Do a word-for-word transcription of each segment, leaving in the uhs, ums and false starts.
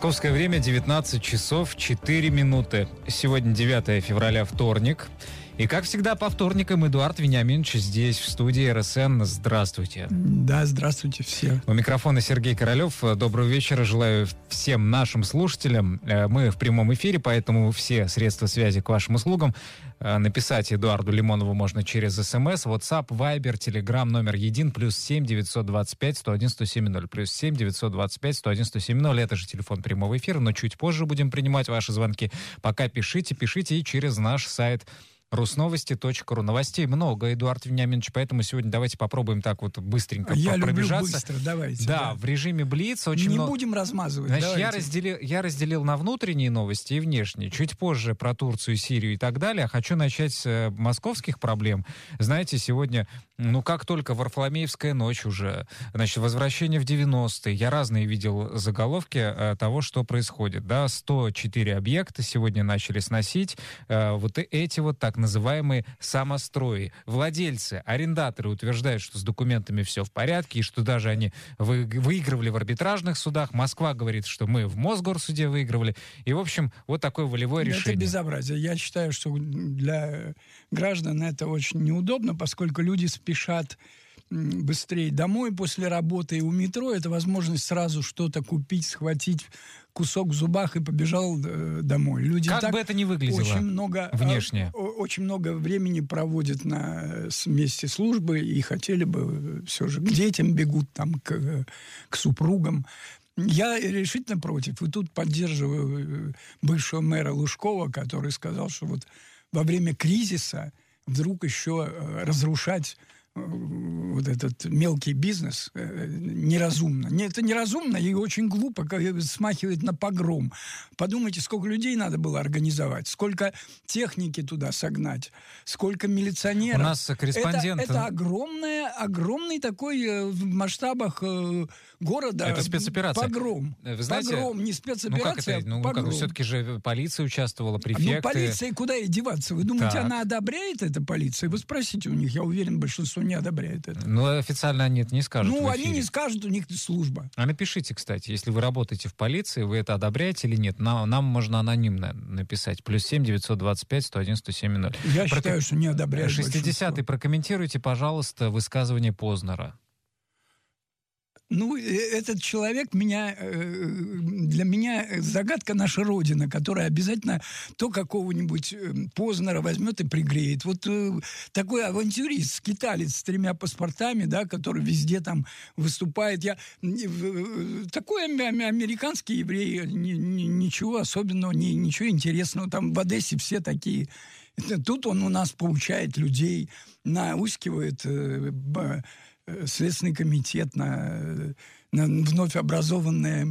Московское время девятнадцать часов четыре минуты. Сегодня девятое февраля, вторник. И, как всегда, по вторникам Эдуард Вениаминович здесь, в студии эр эс эн. Здравствуйте. Да, здравствуйте все. У микрофона Сергей Королев. Доброго вечера. Желаю всем нашим слушателям. Мы в прямом эфире, поэтому все средства связи к вашим услугам. Написать Эдуарду Лимонову можно через СМС, WhatsApp, Viber, Telegram, номер един, плюс семь девятьсот двадцать пять сто один сто семь ноль, плюс семь девятьсот двадцать пять сто один сто семь ноль. Это же телефон прямого эфира, но чуть позже будем принимать ваши звонки. Пока пишите, пишите и через наш сайт русновости точка ру. Новостей много, Эдуард Вениаминович, поэтому сегодня давайте попробуем так вот быстренько Я пробежаться. люблю быстро, давайте. Да, Да, в режиме Блиц очень Не много... будем размазывать, Значит, давайте. я разделил, я разделил на внутренние новости и внешние. Чуть позже про Турцию, Сирию и так далее. Хочу начать с э, московских проблем. Знаете, сегодня, ну как только Варфоломеевская ночь уже, значит, возвращение в девяностые, я разные видел заголовки э, того, что происходит. Да, сто четыре объекта сегодня начали сносить. Э, вот эти вот так называемые самострои. Владельцы, арендаторы утверждают, что с документами все в порядке, и что даже они вы, выигрывали в арбитражных судах. Москва говорит, что мы в Мосгорсуде выигрывали. И, в общем, вот такое волевое решение. Это безобразие. Я считаю, что для граждан это очень неудобно, поскольку люди спешат быстрее домой после работы, и у метро это возможность сразу что-то купить, схватить кусок в зубах и побежал э, домой. Люди как так бы это ни выглядело очень много, внешне. Э, очень много времени проводят на месте службы и хотели бы все же к детям бегут, там, к, к супругам. Я решительно против. И тут поддерживаю бывшего мэра Лужкова, который сказал, что вот во время кризиса вдруг еще разрушать вот этот мелкий бизнес э, неразумно. Не, это неразумно и очень глупо, как смахивает на погром. Подумайте, сколько людей надо было организовать, сколько техники туда согнать, сколько милиционеров. У нас корреспондент... Это, это огромное, огромный такой э, в масштабах э, города это спецоперация. Погром. Вы знаете, погром, не спецоперация, ну как это? Ну, погром. как, все-таки же полиция участвовала, префекты. Ну, полиция куда ей деваться? Вы думаете, так. она одобряет это, полиция? Вы спросите у них, я уверен, большинство не одобряет это. Ну, официально они это не скажут. Ну, они не скажут, у них служба. А напишите, кстати, если вы работаете в полиции, вы это одобряете или нет. Нам, нам можно анонимно написать. Плюс семь девятьсот двадцать пять сто один сто семь ноль. Я Проком... считаю, что не одобряют шестидесятый, прокомментируйте, пожалуйста, высказывание Познера. Ну, этот человек меня, для меня загадка наша Родина, которая обязательно то какого-нибудь Познера возьмет и пригреет. Вот такой авантюрист, скиталец с тремя паспортами, да, который везде там выступает. Я, такой американский еврей, ничего особенного, ничего интересного. Там в Одессе все такие. Тут он у нас получает людей, наускивает Следственный комитет, на, на вновь образованное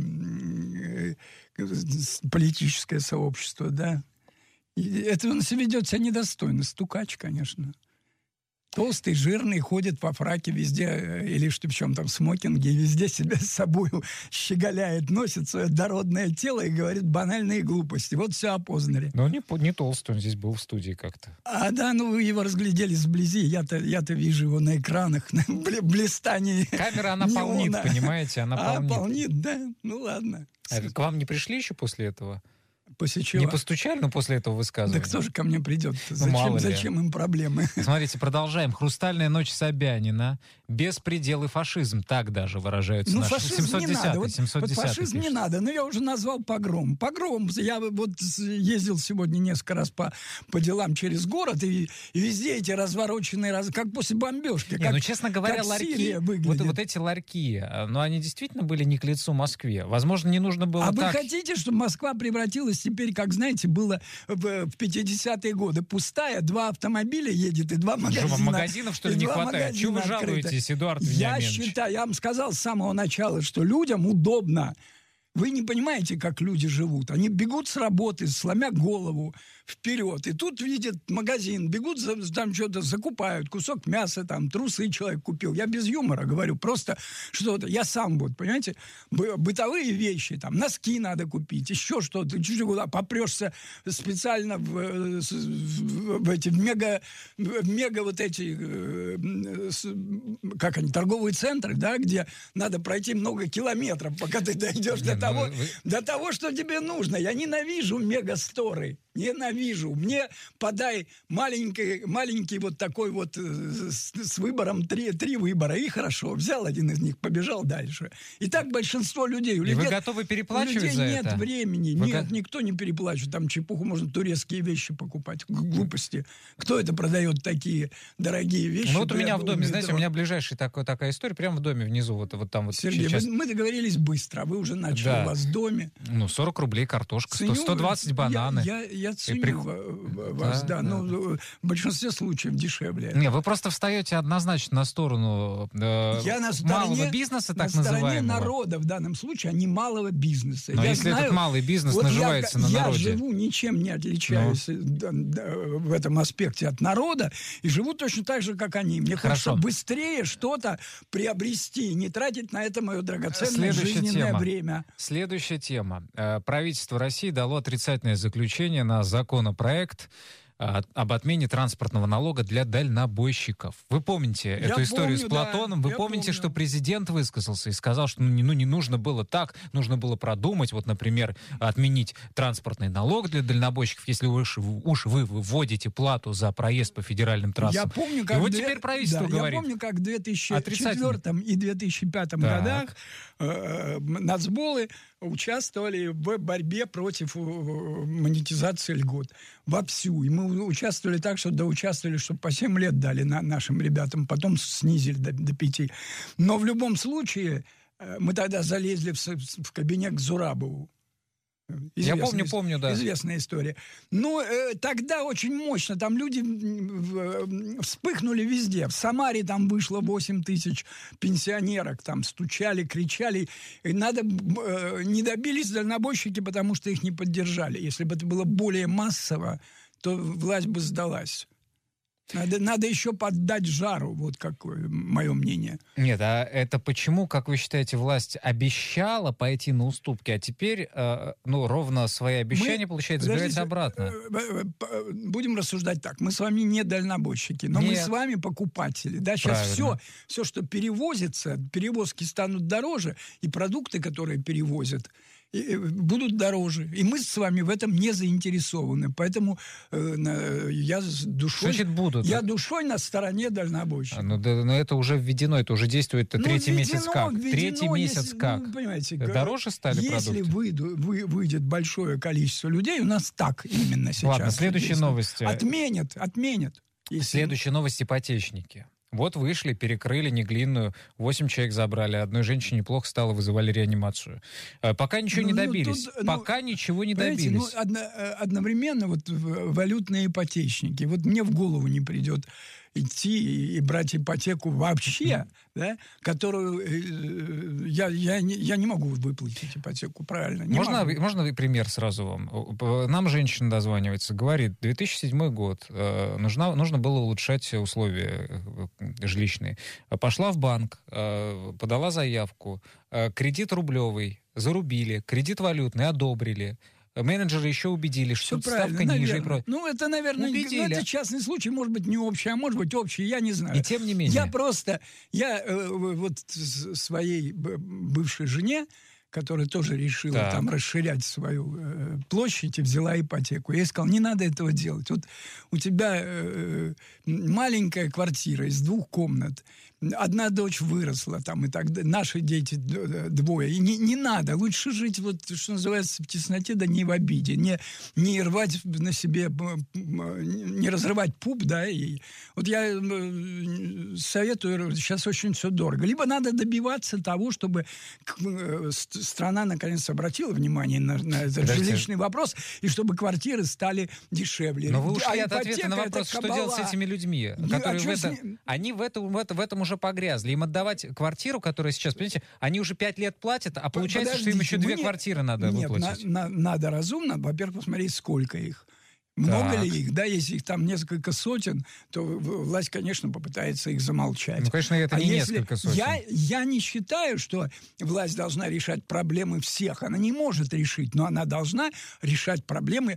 политическое сообщество, да. И это он себя ведет себя недостойно, стукач, конечно. Толстый, жирный, ходит во фраке везде, или что в чем там, смокинге, везде себя с собой щеголяет, носит свое дородное тело и говорит банальные глупости. Вот все о Познере. Но не, не толстый, он здесь был в студии как-то. А, да, ну вы его разглядели сблизи, я-то, я-то вижу его на экранах, на блистании. Камера, она полнит, понимаете, она полнит. А, полнит, да, ну ладно. А к вам не пришли еще после этого? После чего? Не постучали, но после этого высказывания? Да кто же ко мне придет? Ну, зачем, зачем им проблемы? Смотрите, продолжаем. «Хрустальная ночь» Собянина. Беспредел и фашизм. Так даже выражаются ну, наши. фашизм не надо. Вот, вот фашизм пишет. не надо. Но я уже назвал погром. Погром. Я вот ездил сегодня несколько раз по, по делам через город, и, и везде эти развороченные, раз, как после бомбежки. Не, как, ну, честно говоря, ларьки, вот, вот эти ларьки, ну, они действительно были не к лицу Москве. Возможно, не нужно было А так... вы хотите, чтобы Москва превратилась теперь, как, знаете, было в, в пятидесятые годы, пустая, два автомобиля едет и два магазина. Что, вам магазинов, что ли, не хватает? Чего вы жалуетесь, Эдуард Вениаминович? Я считаю, я вам сказал с самого начала, что людям удобно. Вы не понимаете, как люди живут. Они бегут с работы, сломя голову вперед. И тут видят магазин, бегут, там что-то закупают, кусок мяса, там, трусы человек купил. Я без юмора говорю, просто что-то. Я сам вот, понимаете, бытовые вещи, там, носки надо купить, еще что-то. Чуть-чуть куда попрешься специально в, в, в эти в мега, в мега вот эти, как они, торговые центры, да, где надо пройти много километров, пока ты дойдешь до того, вы... до того, что тебе нужно. Я ненавижу мегасторы. Ненавижу. Мне подай маленький, маленький вот такой вот с, с выбором, три, три выбора, и хорошо. Взял один из них, побежал дальше. И так большинство людей. У и людей, вы готовы переплачивать у людей за нет это? времени. Вы нет, го... никто не переплачивает. Там чепуху, можно турецкие вещи покупать. Глупости. Кто это продает такие дорогие вещи? Ну вот у меня в доме, метро. знаете, у меня ближайшая такой, такая история, прямо в доме внизу. Вот, вот там вот. Сергей, сейчас... мы, мы договорились быстро, а вы уже начали да. у вас в доме. Ну, сорок рублей картошка, Ценю, сто двадцать бананы. Я, я, я ценю при... вас, да, да, но да. в большинстве случаев дешевле. Не, вы просто встаете однозначно на сторону э, я на стороне, малого бизнеса, так на называемого. На стороне народа в данном случае, а не малого бизнеса. Но я если знаю, этот малый бизнес вот наживается я, на я народе. Я живу, ничем не отличаюсь ну. в этом аспекте от народа, и живу точно так же, как они. Мне Хорошо. хочется быстрее что-то приобрести, не тратить на это мое драгоценное Следующая жизненное тема. время. Следующая тема. Правительство России дало отрицательное заключение на законопроект об отмене транспортного налога для дальнобойщиков. Вы помните я эту историю помню, с Платоном? Да, Вы помните, помню. что президент высказался и сказал, что ну не, ну, не нужно было так, нужно было продумать, вот, например, отменить транспортный налог для дальнобойщиков, если уж, уж вы вводите плату за проезд по федеральным трассам. Я помню, как и вот две... теперь правительство да, говорит. Я помню, как в две тысячи четвёртом и две тысячи пятом так. годах э, нацболы участвовали в борьбе против монетизации льгот. Вовсю. И мы участвовали так, что доучаствовали, чтобы по семь лет дали на, нашим ребятам, потом снизили до, до пяти. Но в любом случае мы тогда залезли в, в кабинет к Зурабову. Известная, я помню, помню, да. Известная история. Но э, тогда очень мощно, там люди э, вспыхнули везде. В Самаре там вышло восемь тысяч пенсионерок, там стучали, кричали. И надо, э, не добились дальнобойщики, потому что их не поддержали. Если бы это было более массово, то власть бы сдалась. Надо, надо еще поддать жару, вот какое мое мнение. Нет, а это почему, как вы считаете, власть обещала пойти на уступки, а теперь, э, ну, ровно свои обещания, мы, получается, забирается обратно? Будем рассуждать так. Мы с вами не дальнобойщики, но Нет. мы с вами покупатели. Да? Сейчас все, все, что перевозится, перевозки станут дороже, и продукты, которые перевозят, будут дороже. И мы с вами в этом не заинтересованы. Поэтому э, я с душой... Значит, будут. Я душой на стороне дальнобойщиков. А, ну, да, но это уже введено, это уже действует ну, третий введено, месяц как? Введено, третий месяц если, как? Ну, понимаете, дороже стали если продукты? Если выйду, вы, выйдет большое количество людей, у нас так именно сейчас. Ладно, следующие новости. Отменят, отменят. Если... Следующая новость — ипотечники. Вот вышли, перекрыли Неглинную, восемь человек забрали, одной женщине плохо стало, вызывали реанимацию. Пока ничего ну, не добились. Ну, тут, Пока ну, ничего не добились. Ну, одно, одновременно вот валютные ипотечники. Вот мне в голову не придет идти и брать ипотеку вообще, mm. да, которую э, я, я, не, я не могу выплатить ипотеку, правильно? Не можно, могу. можно пример сразу вам? Нам женщина дозванивается, говорит, две тысячи седьмой год, э, нужна, нужно было улучшать условия жилищные. Пошла в банк, э, подала заявку, э, кредит рублевый, зарубили, кредит валютный одобрили. Менеджеры еще убедили, что ставка ниже. Про... Ну, это, наверное, ну, это частный случай, может быть, не общий, а может быть, общий, я не знаю. И тем не менее. Я просто, я э, вот своей бывшей жене, которая тоже решила так. там расширять свою э, площадь и взяла ипотеку. Я ей сказал, не надо этого делать. Вот у тебя э, маленькая квартира из двух комнат, одна дочь выросла, там, и так далее, наши дети двое. И не, не надо, лучше жить, вот, что называется, в тесноте, да не в обиде, не, не рвать на себе, не разрывать пуп, да, и вот я советую, сейчас очень все дорого. Либо надо добиваться того, чтобы страна наконец обратила внимание на, на этот Подождите. жилищный вопрос, и чтобы квартиры стали дешевле. Но вы ушли а от ответа на вопрос, что делать с этими людьми, которые а в это, с... они в, это, в, это, в этом уже погрязли. Им отдавать квартиру, которая сейчас, понимаете, они уже пять лет платят, а получается, Подождите, что им еще две не... квартиры надо Нет, выплатить. На, на, надо разумно, во-первых, посмотреть, сколько их. Много так. ли их? Да, если их там несколько сотен, то власть, конечно, попытается их замолчать. Ну, конечно, это а не если... несколько сотен. Я, я не считаю, что власть должна решать проблемы всех. Она не может решить, но она должна решать проблемы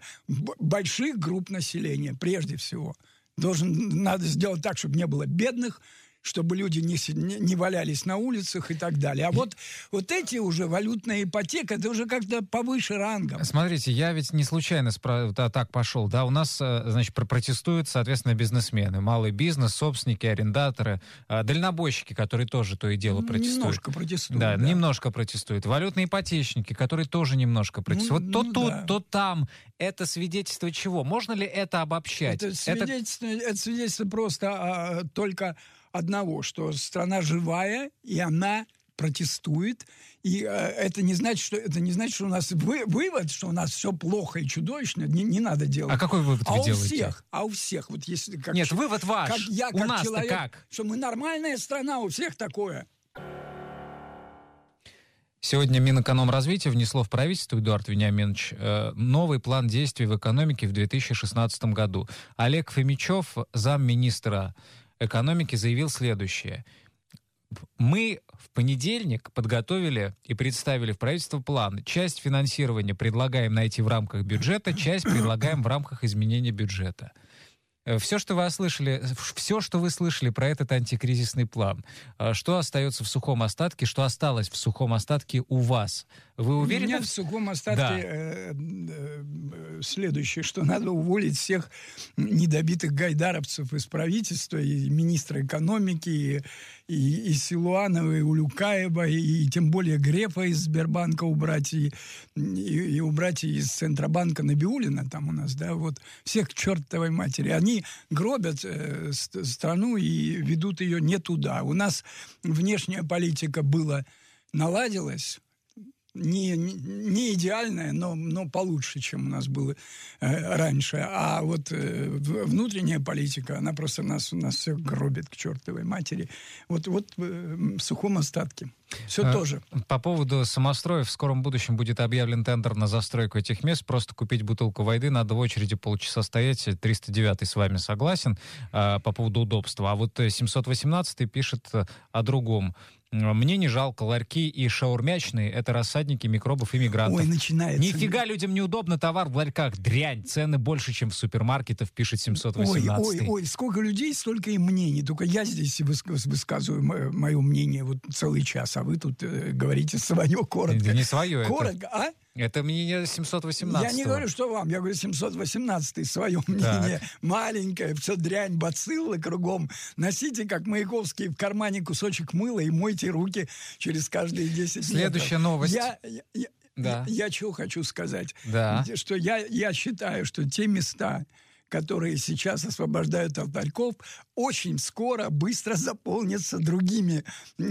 больших групп населения, прежде всего. Должен, надо сделать так, чтобы не было бедных, чтобы люди не, не, не валялись на улицах и так далее. А вот, вот эти уже валютная ипотека, это уже как-то повыше рангом. Смотрите, я ведь не случайно спро- да, так пошел. Да, у нас, значит, протестуют, соответственно, бизнесмены, малый бизнес, собственники, арендаторы, дальнобойщики, которые тоже то и дело протестуют. Немножко протестуют. Да, да. немножко протестуют. Валютные ипотечники, которые тоже немножко протестуют. Ну, вот то ну, тут, да. то там. Это свидетельство чего? Можно ли это обобщать? Это свидетельство, это... это свидетельство просто а, только одного, что страна живая, и она протестует. И а, это не значит, что это не значит, что у нас вы, вывод, что у нас все плохо и чудовищно, не, не надо делать. А какой вывод а вы у делаете? всех, а у всех, вот если как Нет, ч- вывод ваш. как я, у как нас-то человек, как? Что мы нормальная страна, у всех такое. Сегодня Минэкономразвития внесло в правительство, Эдуард Вениаминович, новый план действий в экономике в две тысячи шестнадцатом году. Олег Фомичев, замминистра экономики, заявил следующее. Мы в понедельник подготовили и представили в правительство план. Часть финансирования предлагаем найти в рамках бюджета, часть предлагаем в рамках изменения бюджета. Все, что вы слышали, все, что вы слышали про этот антикризисный план, что остается в сухом остатке, что осталось в сухом остатке у вас? Вы уверены? У меня в сухом остатке да. э, э, следующее, что надо уволить всех недобитых гайдаровцев из правительства, и министра экономики, и, и, и Силуанова, и Улюкаева, и, и тем более Грефа из Сбербанка убрать, и, и, и убрать из Центробанка Набиуллина там у нас, да, вот всех к чертовой матери. Они гробят э, страну и ведут ее не туда. У нас внешняя политика была, наладилась, Не, не, не идеальная, но, но получше, чем у нас было э, раньше. А вот э, внутренняя политика, она просто нас, нас всех гробит к чертовой матери. Вот, вот э, в сухом остатке. Все а, тоже. По поводу самостроев, в скором будущем будет объявлен тендер на застройку этих мест. Просто купить бутылку воды, надо в очереди полчаса стоять. триста девятый с вами согласен а, по поводу удобства. А вот семьсот восемнадцатый пишет о другом. Мне не жалко, ларьки и шаурмячные — это рассадники микробов и мигрантов. Ой, начинается. Нифига людям неудобно, товар в ларьках дрянь, цены больше, чем в супермаркетах, пишет семьсот восемнадцатый. Ой, ой, ой, сколько людей, столько и мнений. Только я здесь высказываю мое мнение вот целый час, а вы тут э, говорите свое коротко. Да не свое коротко, это. а? Это мнение семьсот восемнадцатого. Я не говорю, что вам, я говорю семьсот восемнадцатый, свое мнение. Так. Маленькое, все дрянь, бациллы кругом. Носите, как Маяковский, в кармане кусочек мыла и мойте руки через каждые десять метров. Следующая новость. Я, я, я, да. я, я чего хочу сказать? Да. Что я, я считаю, что те места, которые сейчас освобождают от ларьков, очень скоро, быстро заполнятся другими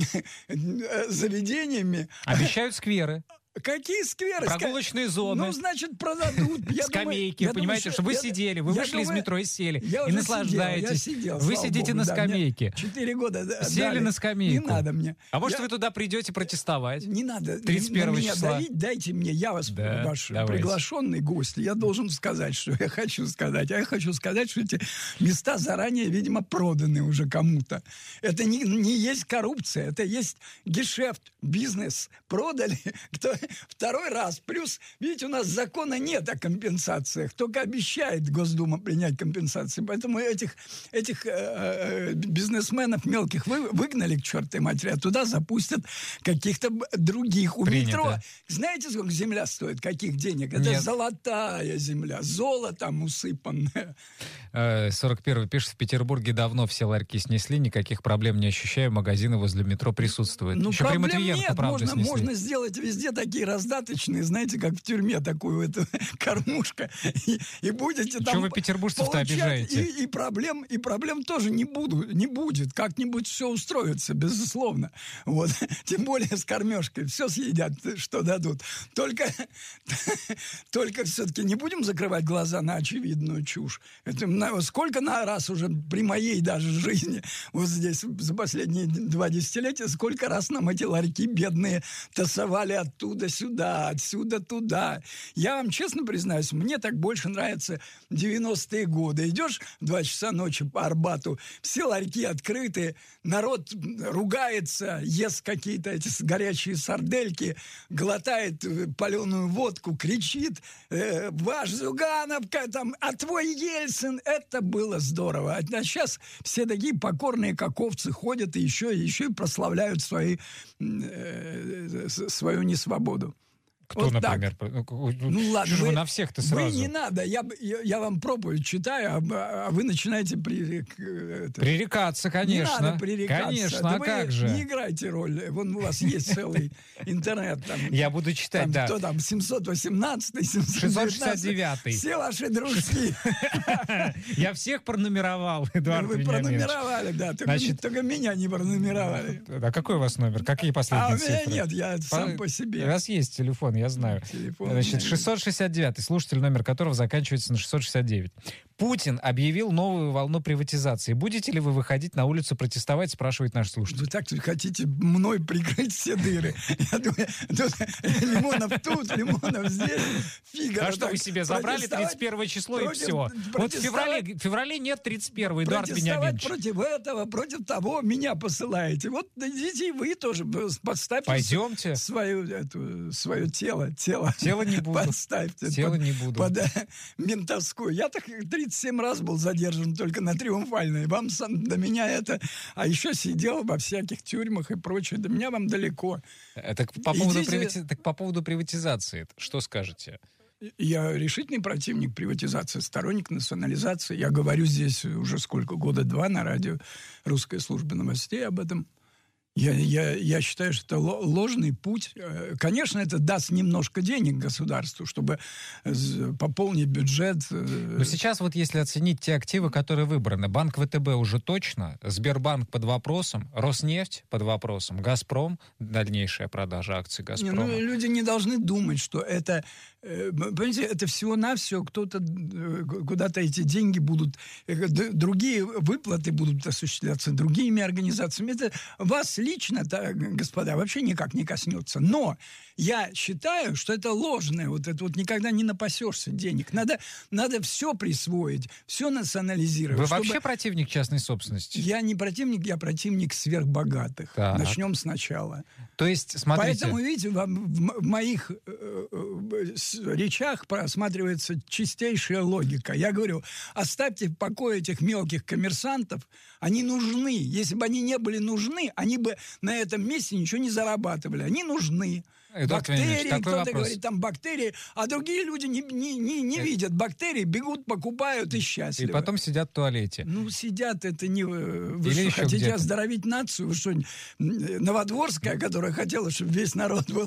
заведениями. Обещают скверы. Какие скверы? Прогулочные зоны. Ну, значит, продадут. Я скамейки, думаю, понимаете, думаю, что вы я, сидели, вы вышли думаю, из метро и сели, я и наслаждаетесь. Сидел, я сидел, вы сидите Богу, на да, скамейке. Четыре года Сели дали. на скамейку. Не надо мне. А может, я... вы туда придете протестовать? Не надо. тридцать первого на меня числа. давить, дайте мне, я вас, да, ваш давайте. приглашенный гость, я должен сказать, что я хочу сказать. А я хочу сказать, что эти места заранее, видимо, проданы уже кому-то. Это не, не есть коррупция, это есть гешефт, бизнес. Продали кто, второй раз. Плюс, видите, у нас закона нет о компенсациях, только обещает Госдума принять компенсации. Поэтому этих, этих э, бизнесменов мелких вы, выгнали к чертовой матери, а туда запустят каких-то других. У Принято. метро, знаете, сколько земля стоит, каких денег? Это нет. Золотая земля, золотом усыпанная. сорок первый пишет, в Петербурге давно все ларьки снесли, никаких проблем не ощущаю, магазины возле метро присутствуют. Ну, еще при Матвиенко, нет, правда, можно, снесли. можно сделать везде такие раздаточные, знаете, как в тюрьме, такую эту кормушка, и, и будете там... Чего вы петербуржцев-то обижаете? И, и, проблем, и проблем тоже не, буду, не будет. Как-нибудь все устроится, безусловно. Вот. Тем более с кормежкой. Все съедят, что дадут. Только, только все-таки не будем закрывать глаза на очевидную чушь. Это, на, сколько на раз уже при моей даже жизни, вот здесь за последние два десятилетия, сколько раз нам эти ларьки бедные тасовали оттуда оттуда сюда, отсюда туда. Я вам честно признаюсь, мне так больше нравятся девяностые годы. Идешь в два часа ночи по Арбату, все ларьки открыты, народ ругается, ест какие-то эти горячие сардельки, глотает паленую водку, кричит: э, «Ваш Зюганов, там, а твой Ельцин!» Это было здорово. А сейчас все такие покорные, как овцы, ходят и еще, еще и прославляют свои, э, свою несвободу. Кто, вот например? Так. Ну ладно, вы, вы на всех-то сразу. Вы не надо, я, я, я вам проповедь читаю, а, а вы начинаете при, это, пререкаться, конечно. Не надо пререкаться. Конечно, да а как же? Не играйте роль. Вон у вас есть целый интернет. Там, я буду читать, там, да. Кто там, семьсот восемнадцатый, семьсот шестьсот шестьдесят девятый. Все ваши дружки. Я всех пронумеровал, Эдуард Вы пронумеровали, да. Только меня не пронумеровали. А какой у вас номер? Какие последние цифры? А у меня нет, я сам по себе. У вас есть телефон, я знаю. Значит, шестьсот шестьдесят девятый, слушатель, номер которого заканчивается на шестьсот шестьдесят девять. Путин объявил новую волну приватизации. Будете ли вы выходить на улицу протестовать, спрашивает наш слушатель. Вы так хотите мной прикрыть все дыры. Я думаю, тут Лимонов тут, Лимонов здесь. Фига. А что, вы себе забрали тридцать первое число и все? Вот в феврале, в феврале нет тридцать первого, Эдуард Вениаминович. Против этого, против того меня посылаете. Вот идите и вы тоже подставьте. Пойдемте. Свое, эту, свое тело. Тело, тело не буду. Подставьте. Тело под, не буду. Под ментовскую. Я так тридцать семь раз был задержан только на Триумфальной. Вам сам, до меня это... А еще сидел во всяких тюрьмах и прочее. До меня вам далеко. Так по поводу, Идите... привати... так по поводу приватизации, что скажете? Я решительный противник приватизации, сторонник национализации. Я говорю здесь уже сколько, года два на радио «Русская служба новостей» об этом. Я, я, я считаю, что это ложный путь. Конечно, это даст немножко денег государству, чтобы пополнить бюджет. Но сейчас вот если оценить те активы, которые выбраны, Банк ВТБ уже точно, Сбербанк под вопросом, Роснефть под вопросом, Газпром, дальнейшая продажа акций Газпрома. Не, ну, люди не должны думать, что это, понимаете, это всего-навсего кто-то, куда-то эти деньги будут, другие выплаты будут осуществляться другими организациями. Это вас лично, да, господа, вообще никак не коснется. Но я считаю, что это ложное. Вот это вот никогда не напасешься денег. Надо, надо все присвоить, все национализировать. Вы чтобы... вообще противник частной собственности? Я не противник, я противник сверхбогатых. Так. Начнем сначала. То есть, смотрите... Поэтому, видите, в, в, в моих э, э, речах просматривается чистейшая логика. Я говорю, оставьте в покое этих мелких коммерсантов. Они нужны. Если бы они не были нужны, они бы на этом месте ничего не зарабатывали. Они нужны. Эдуард бактерии, кто-то вопрос. говорит, там бактерии, а другие люди не, не, не, не видят бактерий, бегут, покупают и счастливы. И потом сидят в туалете. Ну, сидят, это не... Вы Или что, хотите где-то. оздоровить нацию? Вы что, Новодворская, которая хотела, чтобы весь народ был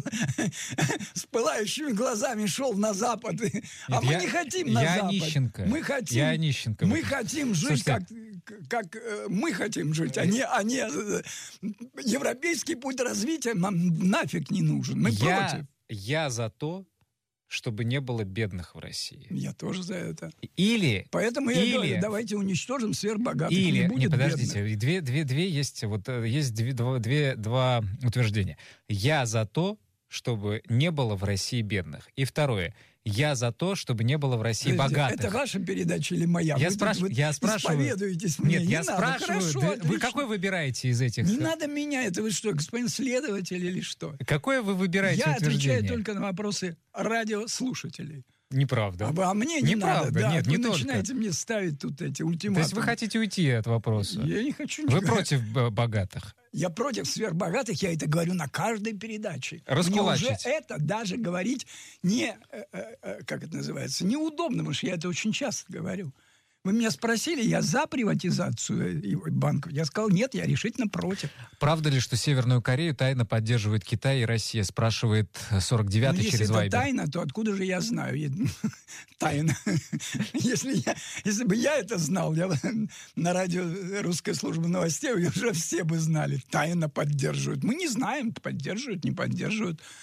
с пылающими глазами шел на Запад. Нет, а мы я, не хотим на я Запад. Онищенко. Мы хотим, я Онищенко. мы хотим жить, Слушайте, как, как э, мы хотим жить, а не, а не э, европейский путь развития нам нафиг не нужен. Мы я, против. Я за то, чтобы не было бедных в России. Я тоже за это. Или... Поэтому или, я говорю, давайте уничтожим сверхбогатых. Или, не будет не, подождите, бедных. две, две, две есть, вот, есть две, два, две, два утверждения. Я за то, чтобы не было в России бедных. И второе. Я за то, чтобы не было в России Подождите, богатых. Это ваша передача или моя? Я, вы спраш... тут, я вы спрашиваю... исповедуетесь мне. Нет, не я надо. спрашиваю, Хорошо, да, отлично. вы какой выбираете из этих? Не надо меня, это вы что, господин следователь или что? Какое вы выбираете Я утверждение? отвечаю только на вопросы радиослушателей. Неправда. А, а мне не Неправда, надо. Да, нет, вы не только. начинаете мне ставить тут эти ультиматумы. То есть вы хотите уйти от вопроса? Я не хочу. Вы никак. против б- богатых? Я против сверхбогатых, я это говорю на каждой передаче. Раскулачить. Мне уже это даже говорить не, э, э, как это называется, неудобно, потому что я это очень часто говорю. Вы меня спросили, я за приватизацию банков. Я сказал, нет, я решительно против. Правда ли, что Северную Корею тайно поддерживает Китай и Россия? Спрашивает сорок девятый ну, через Вайбер. Если это Вайбер. тайна, то откуда же я знаю? Тайна. Если, я, если бы я это знал, я на радио «Русская служба новостей» уже все бы знали. Тайно поддерживают. Мы не знаем, поддерживают, не поддерживают.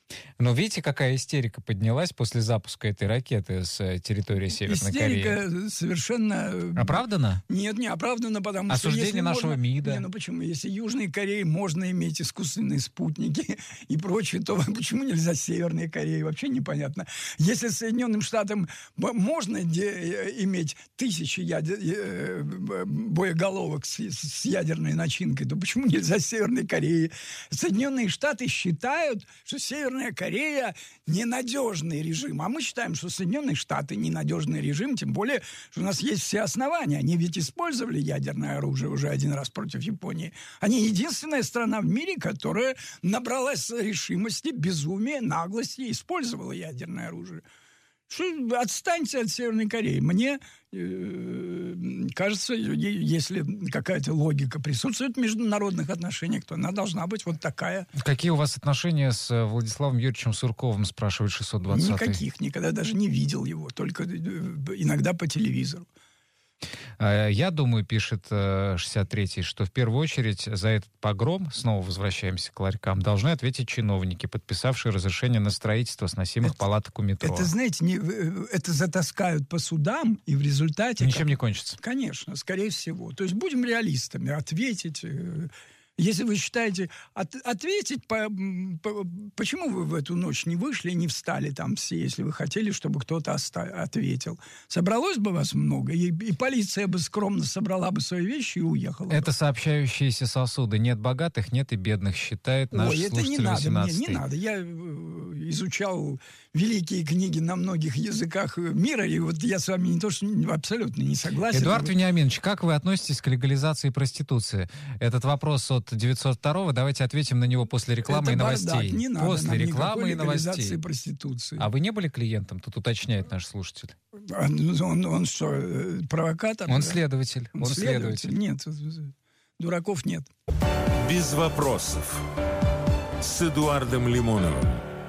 Но видите, какая истерика поднялась после запуска этой ракеты с территории Северной истерика Кореи? Истерика совершенно... Оправдана? Нет, не оправдана, потому Осуждение что... Осуждение нашего можно... МИДа. Не, ну почему? Если Южной Корее можно иметь искусственные спутники и прочее, то почему нельзя Северной Корее? Вообще непонятно. Если Соединенным Штатам можно иметь тысячи ядер... боеголовок с, с ядерной начинкой, то почему нельзя Северной Корее? Соединенные Штаты считают, что Северная Корея ненадежный режим. А мы считаем, что Соединенные Штаты ненадежный режим, тем более, что у нас есть все основания. Они ведь использовали ядерное оружие уже один раз против Японии. Они единственная страна в мире, которая набралась решимости, безумия, наглости и использовала ядерное оружие. Что, отстаньте от Северной Кореи. Мне э, кажется, если какая-то логика присутствует в международных отношениях, то она должна быть вот такая. Какие у вас отношения с Владиславом Юрьевичем Сурковым, спрашивает шестьсот двадцатый? Никаких, никогда даже не видел его, только иногда по телевизору. Я думаю, пишет шестьдесят третий, что в первую очередь за этот погром, снова возвращаемся к ларькам, должны ответить чиновники, подписавшие разрешение на строительство сносимых это, палаток у метро. Это, знаете, не, это затаскают по судам, и в результате... Ничем как, не кончится. Конечно, скорее всего. То есть будем реалистами, ответить... Если вы считаете, от, ответить, по, по, почему вы в эту ночь не вышли, не встали там все, если вы хотели, чтобы кто-то оста- ответил. Собралось бы вас много, и, и полиция бы скромно собрала бы свои вещи и уехала. Это бы. Сообщающиеся сосуды. Нет богатых, нет и бедных, считает наш Ой, это слушатель не надо, восемнадцатый. мне не надо. Я изучал великие книги на многих языках мира, и вот я с вами не то, что абсолютно не согласен. Эдуард Вениаминович, как вы относитесь к легализации проституции? Этот вопрос от девятьсот второго. Давайте ответим на него после рекламы это и новостей. Бардак. Не надо после нам рекламы и новостей. Проституции. А вы не были клиентом? Тут уточняет наш слушатель. Он, он, он что, провокатор? Он да? следователь. Он, он следователь. следователь. Нет, дураков нет. Без вопросов. С Эдуардом Лимоновым.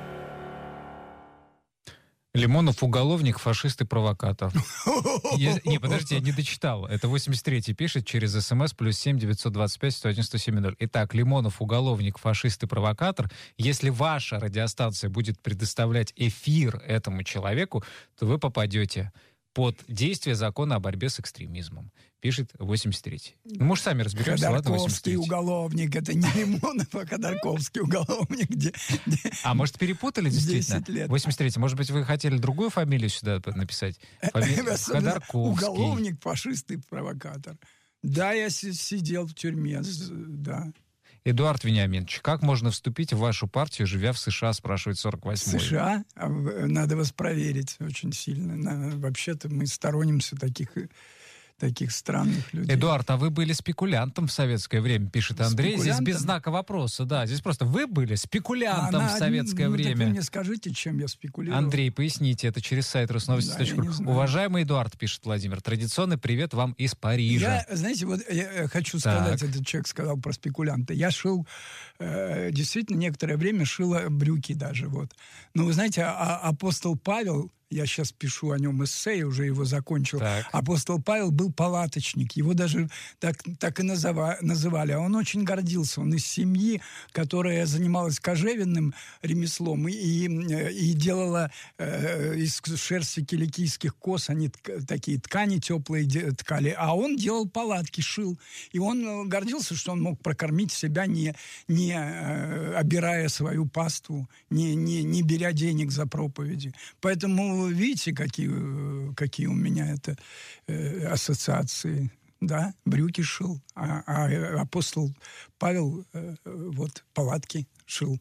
Лимонов уголовник, фашист и провокатор. Я, не, подождите, я не дочитал. Это восемьдесят третий пишет через СМС плюс семь девятьсот двадцать пять сто один сто семь ноль. Итак, Лимонов уголовник, фашист и провокатор. Если ваша радиостанция будет предоставлять эфир этому человеку, то вы попадете под действие закона о борьбе с экстремизмом. Пишет восемьдесят третий. Ну, может, сами разберемся. Ходорковский уголовник. Это не Лимонов, а Ходорковский уголовник. Где, где а может, перепутали действительно? лет. восемьдесят третий. Может быть, вы хотели другую фамилию сюда написать? Фами... Ходорковский. Уголовник, фашист и провокатор. Да, я сидел в тюрьме, да. Эдуард Вениаминович, как можно вступить в вашу партию, живя в США, спрашивает сорок восьмой. США? Надо вас проверить очень сильно. Вообще-то мы сторонимся таких... таких странных людей. Эдуард, а вы были спекулянтом в советское время, пишет Андрей. Здесь без знака вопроса, да. Здесь просто вы были спекулянтом а в советское ну, время. Так вы мне скажите, чем я спекулировал. Андрей, поясните, это через сайт русновости точка ру. Да, уважаемый Эдуард, пишет Владимир, традиционный привет вам из Парижа. Я, знаете, вот я хочу сказать, так. Этот человек сказал про спекулянта. Я шил, э, действительно, некоторое время шил брюки даже, вот. Но вы знаете, а, апостол Павел, я сейчас пишу о нем эссе, уже его закончил. Так. Апостол Павел был палаточник. Его даже так, так и назова, называли. А он очень гордился. Он из семьи, которая занималась кожевенным ремеслом и, и, и делала э, из шерсти киликийских коз, они тк, такие ткани теплые ткали. А он делал палатки, шил. И он гордился, что он мог прокормить себя, не, не э, обирая свою паству, не, не, не беря денег за проповеди. Поэтому видите, какие, какие у меня это э, ассоциации. Да, брюки шил, а, а апостол Павел э, вот палатки шил.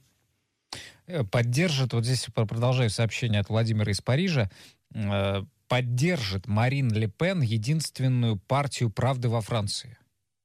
Поддержит, вот здесь продолжаю сообщение от Владимира из Парижа, э, поддержит Марин Ле Пен единственную партию правды во Франции.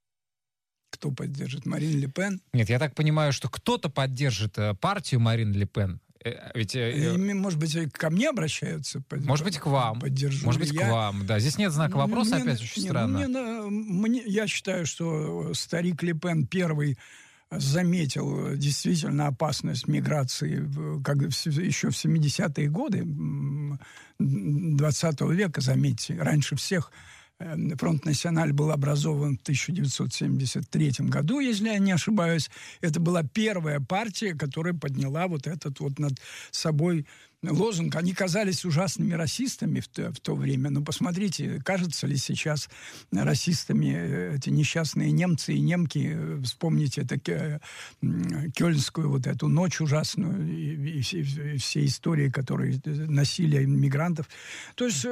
Кто поддержит? Марин Ле Пен? Нет, я так понимаю, что кто-то поддержит партию Марин Ле Пен. Ведь, э, может быть, ко мне обращаются? Может быть, к вам. Поддержу. Может быть, я... к вам. Да, здесь нет знака вопроса, мне, опять очень не, странно. Мне, мне, я считаю, что старик Ле Пен первый заметил действительно опасность миграции как еще в семидесятые годы двадцатого века, заметьте, раньше всех Фронт Националь был образован в тысяча девятьсот семьдесят третьем году, если я не ошибаюсь. Это была первая партия, которая подняла вот этот вот над собой лозунг. Они казались ужасными расистами в то, в то время. Но посмотрите, кажется ли сейчас расистами эти несчастные немцы и немки. Вспомните это кёльнскую вот эту ночь ужасную и, и, и все истории, которые насилие мигрантов. То есть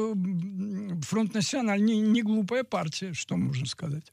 Фронт Националь не, не глупая партия, что можно сказать.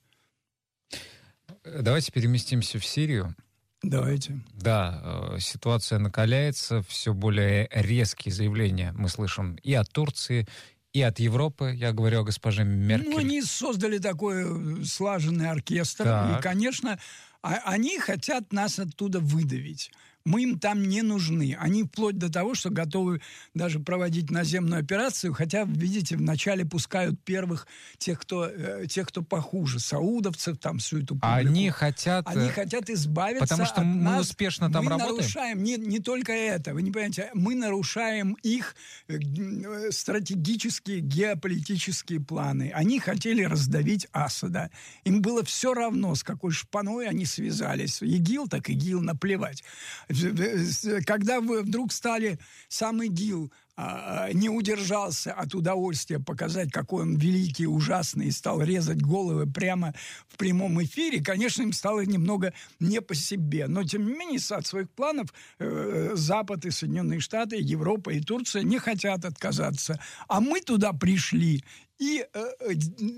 Давайте переместимся в Сирию. Давайте. Да, ситуация накаляется, все более резкие заявления мы слышим и от Турции, и от Европы, я говорю о госпоже Меркель. Ну, они создали такой слаженный оркестр, так. и, конечно, они хотят нас оттуда выдавить. Мы им там не нужны. Они вплоть до того, что готовы даже проводить наземную операцию, хотя, видите, вначале пускают первых тех, кто, э, тех, кто похуже, саудовцев, там всю эту публику. Они хотят... Они хотят избавиться потому что от мы нас. успешно там мы работаем. нарушаем, не, не только это, вы не понимаете, мы нарушаем их стратегические, геополитические планы. Они хотели раздавить Асада. Им было все равно, с какой шпаной они связались. ИГИЛ, так ИГИЛ, наплевать. Когда вы вдруг стали, сам ИГИЛ а, не удержался от удовольствия показать, какой он великий, ужасный, и стал резать головы прямо в прямом эфире, конечно, им стало немного не по себе. Но, тем не менее, от своих планов э, Запад и Соединенные Штаты, Европа и Турция не хотят отказаться. А мы туда пришли и э, э,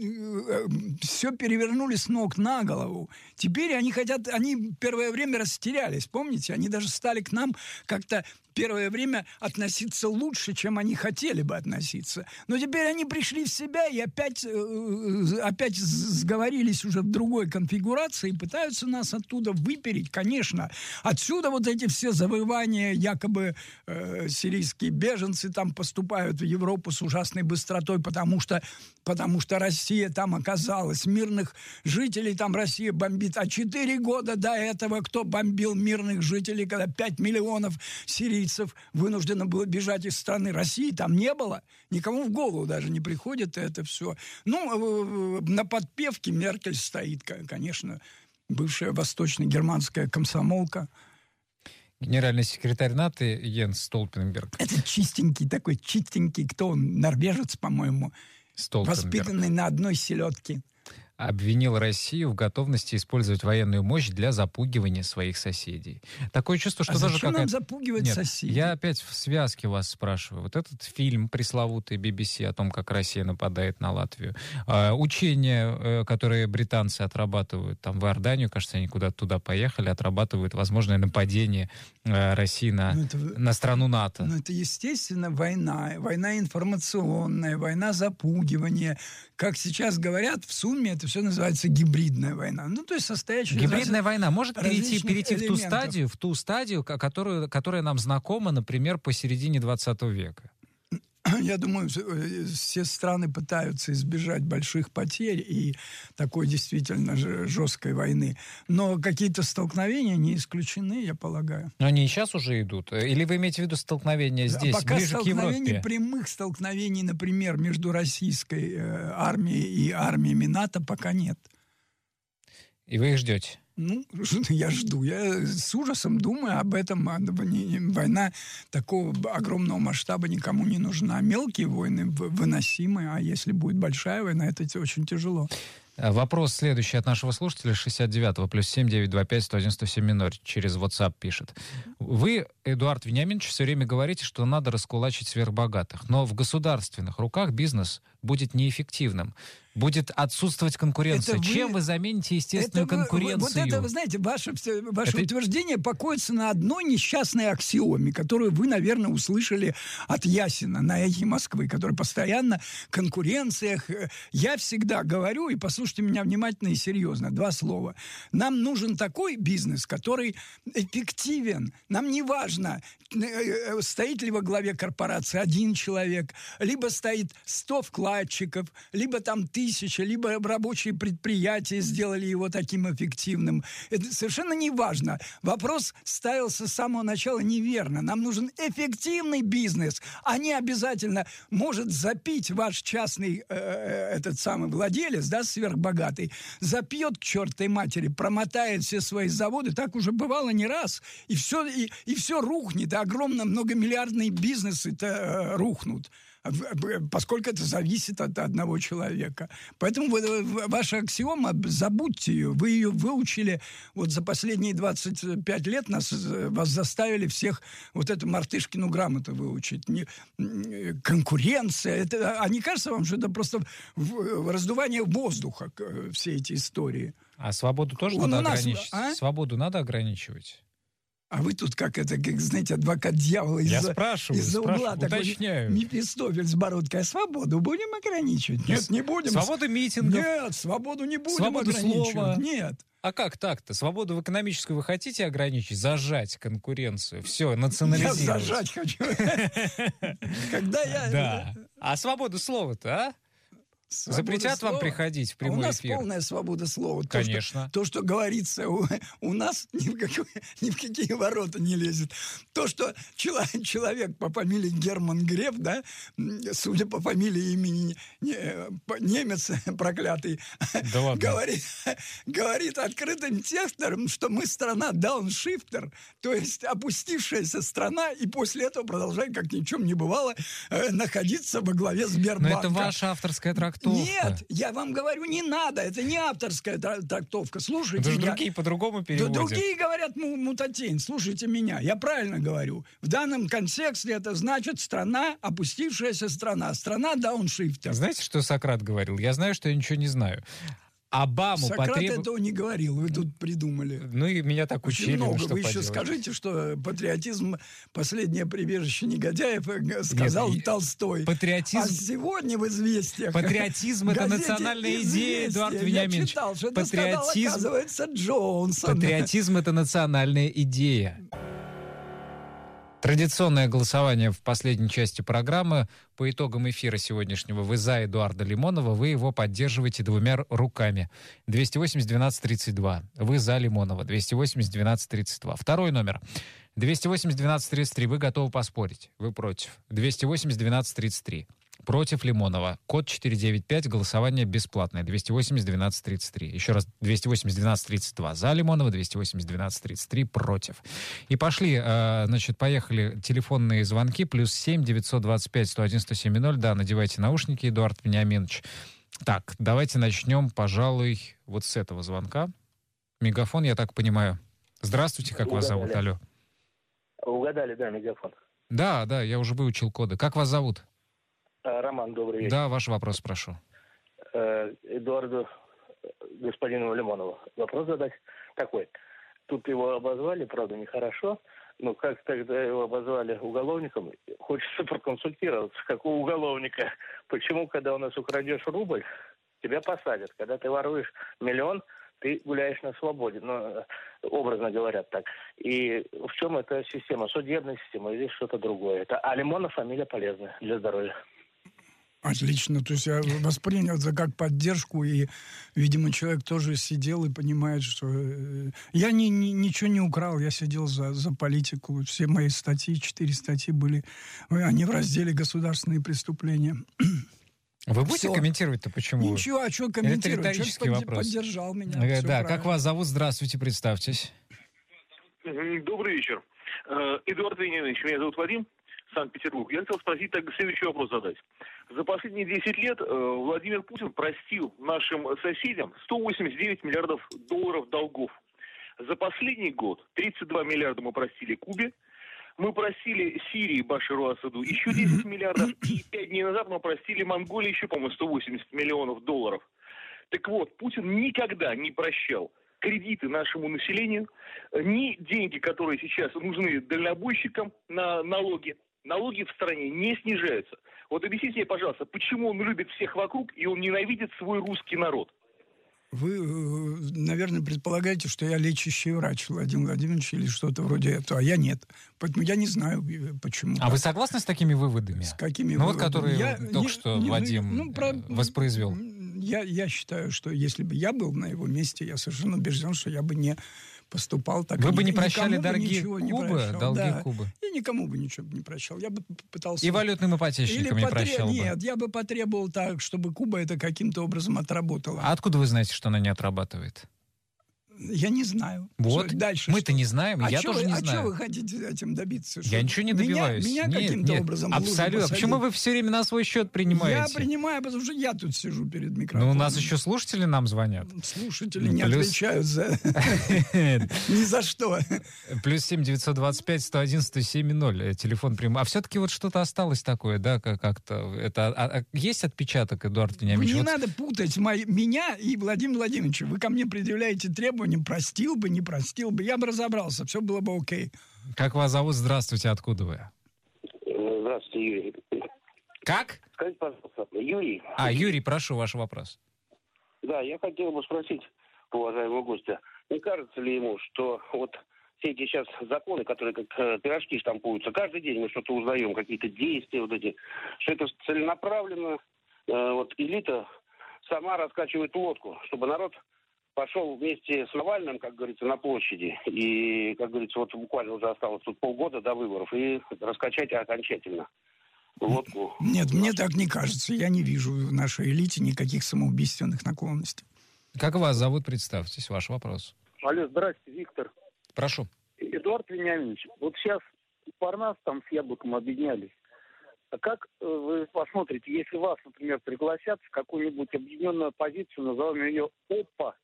э, все перевернули с ног на голову. Теперь они хотят, они первое время растерялись, помните? Они даже стали к нам как-то первое время относиться лучше, чем они хотели бы относиться. Но теперь они пришли в себя и опять, э, опять сговорились уже в другой конфигурации и пытаются нас оттуда выпереть, конечно. Отсюда вот эти все завоевания, якобы э, сирийские беженцы там поступают в Европу с ужасной быстротой, потому что, потому что Россия там оказалась. Мирных жителей там Россия бомбит. А четыре года до этого кто бомбил мирных жителей, когда пять миллионов сирийцев вынуждено было бежать из страны? России там не было. Никому в голову даже не приходит это все. Ну, на подпевке Меркель стоит, конечно, бывшая восточно-германская комсомолка. Генеральный секретарь НАТО Йенс Столтенберг. Это чистенький такой, чистенький, кто он? Норвежец, по-моему. Столтенберг. Воспитанный на одной селедке. Обвинил Россию в готовности использовать военную мощь для запугивания своих соседей. Такое чувство, что а тоже зачем какая-то... нам запугивать Нет, соседей? Я опять в связке вас спрашиваю. Вот этот фильм пресловутый би би си о том, как Россия нападает на Латвию, э, учения, э, которые британцы отрабатывают там в Иорданию, кажется, они куда-то туда поехали, отрабатывают возможное нападение э, России на, ну, это, на страну НАТО. Ну, это, естественно, война. Война информационная, война запугивания. Как сейчас говорят, в сумме это все называется гибридная война. Ну, то есть состоящая... Гибридная раз... война может перейти, перейти в ту элементов. стадию, в ту стадию, которую, которая нам знакома, например, посередине двадцатого века? Я думаю, все страны пытаются избежать больших потерь и такой действительно жесткой войны. Но какие-то столкновения не исключены, я полагаю. Но они и сейчас уже идут? Или вы имеете в виду столкновения здесь, а пока ближе к Европе? Прямых столкновений, например, между российской э, армией и армиями НАТО пока нет. И вы их ждете? Ну, я жду. Я с ужасом думаю об этом. Война такого огромного масштаба никому не нужна. Мелкие войны выносимы, а если будет большая война, это очень тяжело. Вопрос следующий от нашего слушателя шестьдесят девятого плюс семь девятьсот двадцать пять сто один сто семь ноль через WhatsApp пишет. Вы, Эдуард Вениаминович, все время говорите, что надо раскулачить сверхбогатых, но в государственных руках бизнес будет неэффективным. Будет отсутствовать конкуренция. Вы, Чем вы замените естественную это вы, конкуренцию? Вот это, вы знаете, ваше, ваше это... утверждение покоится на одной несчастной аксиоме, которую вы, наверное, услышали от Ясина на «Эхе Москвы», который постоянно в конкуренциях. Я всегда говорю, и послушайте меня внимательно и серьезно, два слова. Нам нужен такой бизнес, который эффективен. Нам не важно, стоит ли во главе корпорации один человек, либо стоит сто вкладчиков, либо там тысяча, либо рабочие предприятия сделали его таким эффективным. Это совершенно не важно. Вопрос ставился с самого начала неверно. Нам нужен эффективный бизнес, а не обязательно может запить ваш частный э, этот самый владелец, да, сверхбогатый, запьет к чертой матери, промотает все свои заводы. Так уже бывало не раз. И все, и, и все рухнет. И огромно многомиллиардные бизнесы-то э, рухнут. Поскольку это зависит от одного человека. Поэтому вы, ваша аксиома, забудьте ее. Вы ее выучили вот за последние двадцать пять лет, нас, вас заставили всех вот эту мартышкину грамоту выучить. Не, конкуренция. Это, а не кажется вам, что это просто раздувание воздуха, все эти истории? А свободу тоже Он надо нас, ограничивать? а? Свободу надо ограничивать? А вы тут как это, как, знаете, адвокат дьявола из-за, Я спрашиваю, из-за спрашиваю, угла. Такой уточняю. Мефистофель с бородкой. А свободу будем ограничивать? Нет, не будем. Свободу митингов. Нет, свободу не будем Свободу ограничивать. слова. Нет. А как так-то? Свободу в экономическую вы хотите ограничить? Зажать конкуренцию? Все, Я национализировать? зажать хочу. Когда я... Да. А свободу слова-то, а? Свобода Запретят вам слова? приходить в А прямой у нас эфир? полная свобода слова. То, Конечно. Что, то, что говорится у, у нас, ни в, какой, ни в какие ворота не лезет. То, что человек, человек по фамилии Герман Греф, да, судя по фамилии имени не, немец проклятый, Да ладно. говорит, говорит открытым текстом, что мы страна дауншифтер, то есть опустившаяся страна, и после этого продолжает, как ни в чем не бывало, э, находиться во главе Сбербанка. Но это ваша авторская трактовка. Нет, я вам говорю, не надо. Это не авторская трактовка. Слушайте Это же меня. другие по-другому Да, переводят. другие говорят му- мутатень. Слушайте меня. Я правильно говорю. В данном контексте это значит страна, опустившаяся страна. Страна дауншифтер. Знаете, что Сократ говорил? Я знаю, что я ничего не знаю. Обаму Сократ потреб... этого не говорил. Вы тут придумали. Ну и меня так Очень учили, ну много. что Вы еще поделать. скажите, что патриотизм — последнее прибежище негодяев, э, сказал Нет, Толстой. Патриотизм... А сегодня в «Известиях» Патриотизм — это газете национальная идея, «Известия» Эдуард я Вениаминович. читал, что это сказал, Патриотизм... оказывается, Джонсон. Патриотизм — это национальная идея. Традиционное голосование в последней части программы. По итогам эфира сегодняшнего вы за Эдуарда Лимонова, вы его поддерживаете двумя руками. двести восемьдесят двенадцать тридцать два. Вы за Лимонова. двести восемьдесят двенадцать тридцать два. Второй номер. двести восемьдесят двенадцать тридцать три. Вы готовы поспорить? Вы против. двести восемьдесят двенадцать тридцать три. Против Лимонова. Код четыреста девяносто пять. Голосование бесплатное. двести восемьдесят двенадцать тридцать три. Еще раз. двести восемьдесят двенадцать тридцать два. За Лимонова. двести восемьдесят двенадцать тридцать три. Против. И пошли, э, значит, поехали телефонные звонки. Плюс семь девятьсот двадцать пять сто один сто семь ноль. Да, надевайте наушники, Эдуард Вениаминович. Так, давайте начнем, пожалуй, вот с этого звонка. Мегафон, я так понимаю. Здравствуйте, как вас зовут? Алло. Угадали, да, Мегафон. Да, да, я уже выучил коды. Как вас зовут? Роман, добрый вечер. Да, ваш вопрос прошу. Эдуарду господину Лимонову вопрос задать такой. Тут его обозвали, правда, нехорошо, но как тогда его обозвали уголовником, хочется проконсультироваться, как у уголовника. Почему, когда у нас украдешь рубль, тебя посадят? Когда ты воруешь миллион, ты гуляешь на свободе, ну, образно говоря так. И в чем эта система? Судебная система или что-то другое? Это, а Лимонов фамилия полезная для здоровья. Отлично. То есть я воспринял это как поддержку, и, видимо, человек тоже сидел и понимает, что... Я ни, ни, ничего не украл, я сидел за, за политику. Все мои статьи, четыре статьи были, они в разделе «Государственные преступления». Вы будете Все. комментировать-то почему? Ничего, а что комментировать? Это риторический Человек вопрос. поддержал меня. Э, Все да, правильно. как вас зовут? Здравствуйте, представьтесь. Добрый вечер. Эдуард Вениаминович, меня зовут Вадим, Санкт-Петербург. Я хотел спросить, так, следующий вопрос задать. За последние десять лет э, Владимир Путин простил нашим соседям сто восемьдесят девять миллиардов долларов долгов. За последний год тридцать два миллиарда мы простили Кубе, мы простили Сирии Башару Асаду еще десять миллиардов, и пять дней назад мы простили Монголии еще, по-моему, сто восемьдесят миллионов долларов. Так вот, Путин никогда не прощал кредиты нашему населению, ни деньги, которые сейчас нужны дальнобойщикам на налоги. Налоги в стране не снижаются. Вот объясните мне, пожалуйста, почему он любит всех вокруг и он ненавидит свой русский народ? Вы, наверное, предполагаете, что я лечащий врач, Владимир Владимирович, или что-то вроде этого, а я нет. Поэтому я не знаю, почему. А так. вы согласны с такими выводами? С какими ну, выводами? вот, которые я, только не, что не, Вадим ну, про, воспроизвел. Я, я считаю, что если бы я был на его месте, я совершенно убежден, что я бы не поступал так. Вы бы не никому прощали бы дорогие ничего не Кубы, прощал. долги Да. Кубы? И никому бы ничего не прощал. Я бы пытался... И валютным ипотечникам не потреб... прощал бы? Нет, я бы потребовал так, чтобы Куба это каким-то образом отработала. А откуда вы знаете, что она не отрабатывает? Я не знаю. Вот. Что, дальше Мы-то что? не знаем, а я чё тоже вы, не а знаю. А что вы хотите этим добиться? Я что ничего не добиваюсь. Меня, меня нет, каким-то нет, образом абсолютно. Почему вы все время на свой счет принимаете? Я принимаю, потому что я тут сижу перед микрофоном. Ну, у нас еще слушатели нам звонят. Слушатели Ну, не плюс... отвечают за... Ни за что. Плюс семь девятьсот двадцать пять сто один сто семь ноль. Телефон прямой. А все-таки вот что-то осталось такое, да, как-то. Это есть отпечаток, Эдуард Вениаминович? Не вот... надо путать меня и Владимира Владимировича. Вы ко мне предъявляете требования, простил бы, не простил бы. Я бы разобрался, все было бы окей. Как вас зовут? Здравствуйте, откуда вы? Здравствуйте, Юрий. Как? Скажите, пожалуйста, Юрий. А, Юрий, прошу, ваш вопрос. Да, я хотел бы спросить уважаемого гостя, не кажется ли ему, что вот все эти сейчас законы, которые как э, пирожки штампуются, каждый день мы что-то узнаем, какие-то действия вот эти, что это целенаправленно, э, вот элита сама раскачивает лодку, чтобы народ пошел вместе с Навальным, как говорится, на площади. И, как говорится, вот буквально уже осталось тут полгода до выборов. И раскачать окончательно лодку. Нет, мне так не кажется. Я не вижу в нашей элите никаких самоубийственных наклонностей. Как вас зовут? Представьтесь, ваш вопрос. Алло, здрасте, Виктор. Прошу. Эдуард Вениаминович, вот сейчас Парнас там с Яблоком объединялись. А как вы посмотрите, если вас, например, пригласят в какую-нибудь объединенную оппозицию, назовем ее ОПА,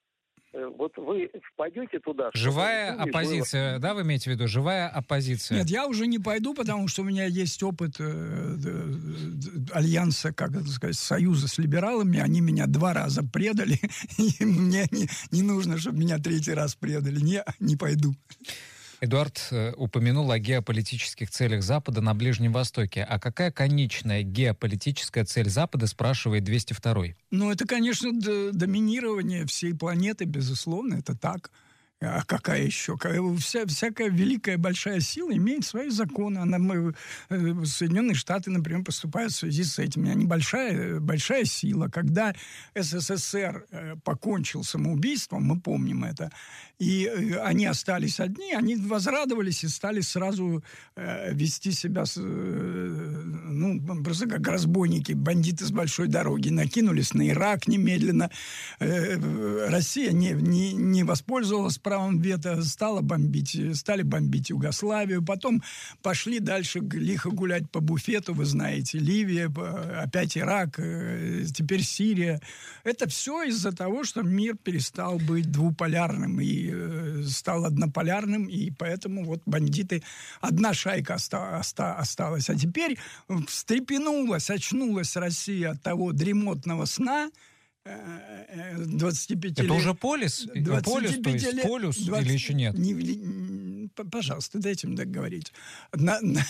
вот вы пойдете туда? Живая чтобы, оппозиция, было... да, вы имеете в виду? Живая оппозиция. Нет, я уже не пойду, потому что у меня есть опыт э, э, альянса, как это сказать, союза с либералами. Они меня два раза предали, и мне не, не нужно, чтобы меня третий раз предали. Не, не пойду. Эдуард э, упомянул о геополитических целях Запада на Ближнем Востоке. А какая конечная геополитическая цель Запада, спрашивает двести второй? Ну, это, конечно, д- доминирование всей планеты, безусловно, это так. А какая еще? Вся, всякая великая большая сила имеет свои законы. Она, мы, Соединенные Штаты, например, поступают в связи с этим. Они большая, большая сила. Когда СССР покончил самоубийством, мы помним это, и они остались одни, они возрадовались и стали сразу э, вести себя, с, э, ну, просто как разбойники, бандиты с большой дороги. Накинулись на Ирак немедленно. Э, Россия не, не, не воспользовалась правом вето, стала бомбить, стали бомбить Югославию, потом пошли дальше лихо гулять по буфету, вы знаете, Ливия, опять Ирак, теперь Сирия. Это все из-за того, что мир перестал быть двуполярным и э, стал однополярным, и поэтому вот бандиты, одна шайка оста- оста- осталась. А теперь встрепенулась, очнулась Россия от того дремотного сна, двадцати пяти Это лет. уже полис? Полюс, то есть лет, полюс двадцать, или еще нет? Не, не, пожалуйста, дайте мне договорить. На, на,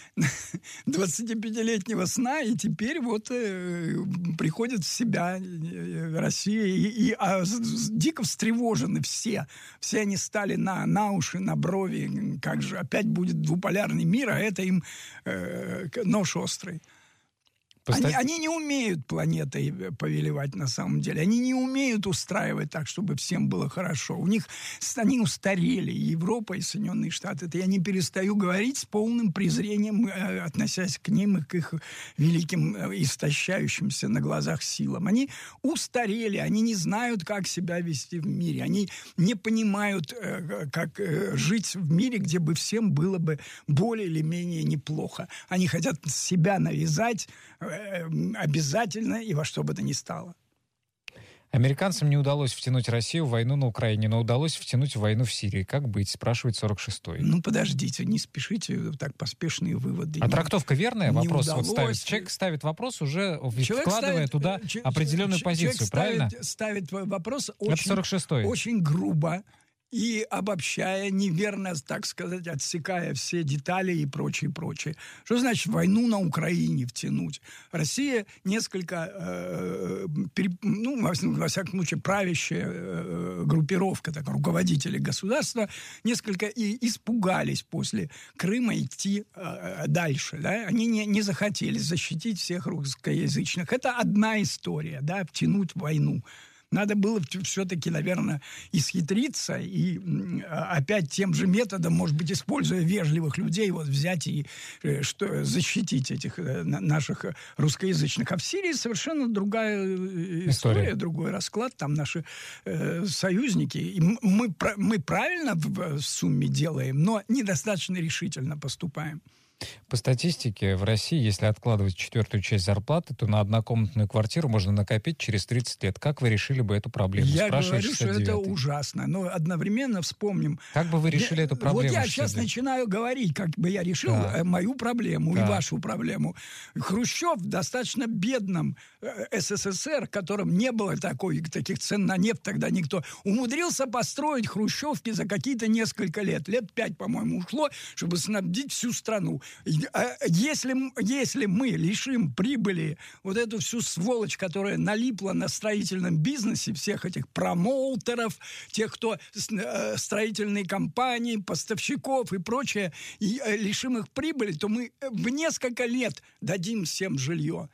двадцатипятилетнего сна, и теперь вот э, приходит в себя э, Россия, и, и а, с, дико встревожены все. Все они стали на, на уши, на брови. Как же, опять будет двуполярный мир, а это им э, нож острый. Они, они не умеют планетой повелевать на самом деле. Они не умеют устраивать так, чтобы всем было хорошо. У них они устарели, и Европа, и Соединенные Штаты. Это я не перестаю говорить с полным презрением, относясь к ним и к их великим, истощающимся на глазах силам. Они устарели, они не знают, как себя вести в мире. Они не понимают, как жить в мире, где бы всем было бы более или менее неплохо. Они хотят себя навязать обязательно и во что бы то ни стало. Американцам не удалось втянуть Россию в войну на Украине, но удалось втянуть в войну в Сирии. Как быть, спрашивает сорок шестой. Ну, подождите, не спешите, так поспешные выводы. А не, трактовка верная? Вопрос вот ставит. Человек, Человек ставит вопрос, уже человек вкладывая ставит, туда ч- определенную ч- позицию, правильно? Ставит, ставит вопрос очень, Это сорок шестой. очень грубо и обобщая, неверно, так сказать, отсекая все детали и прочее, прочее. Что значит войну на Украине втянуть? Россия несколько, э, пере, ну, во, во всяком случае, правящая э, группировка, так, руководители государства, несколько и испугались после Крыма идти э, дальше. Да? Они не, не захотели защитить всех русскоязычных. Это одна история, да, втянуть в войну. Надо было все-таки, наверное, исхитриться и опять тем же методом, может быть, используя вежливых людей, вот взять и что, защитить этих наших русскоязычных. А в Сирии совершенно другая история, история другой расклад. Там наши э, союзники. И мы, мы правильно в сумме делаем, но недостаточно решительно поступаем. По статистике, в России, если откладывать четвертую часть зарплаты, то на однокомнатную квартиру можно накопить через тридцать лет. Как вы решили бы эту проблему? Я говорю, что это ужасно. Но одновременно вспомним... Как бы вы решили я, эту проблему? Вот я сейчас начинаю говорить, как бы я решил да. мою проблему да. и вашу проблему. Хрущев в достаточно бедном СССР, в котором не было такой, таких цен на нефть, тогда никто, умудрился построить хрущевки за какие-то несколько лет. Лет пять, по-моему, ушло, чтобы снабдить всю страну. Если, если мы лишим прибыли вот эту всю сволочь, которая налипла на строительном бизнесе, всех этих промоутеров, тех, кто строительные компании, поставщиков и прочее, и лишим их прибыли, то мы в несколько лет дадим всем жилье.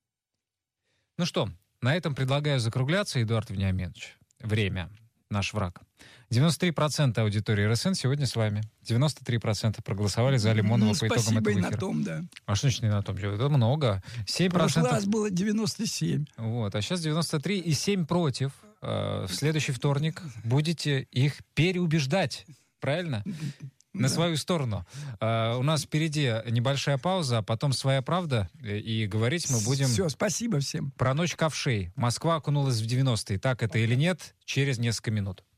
Ну что, на этом предлагаю закругляться, Эдуард Вениаминович. Время. Наш враг. девяносто три процента аудитории РСН сегодня с вами. девяносто три процента проголосовали за Лимонова ну, по итогам этого эфира. Спасибо и на том, да. А что значит не на том? Это много. семь процентов... В прошлый раз было девяносто семь. Вот, а сейчас девяносто три и семь против. В следующий вторник будете их переубеждать. Правильно? На да. свою сторону. Uh, у нас впереди небольшая пауза, а потом «Своя правда», и говорить мы будем... Все, спасибо всем. Про ночь ковшей. Москва окунулась в девяностые. Так это или нет? Через несколько минут.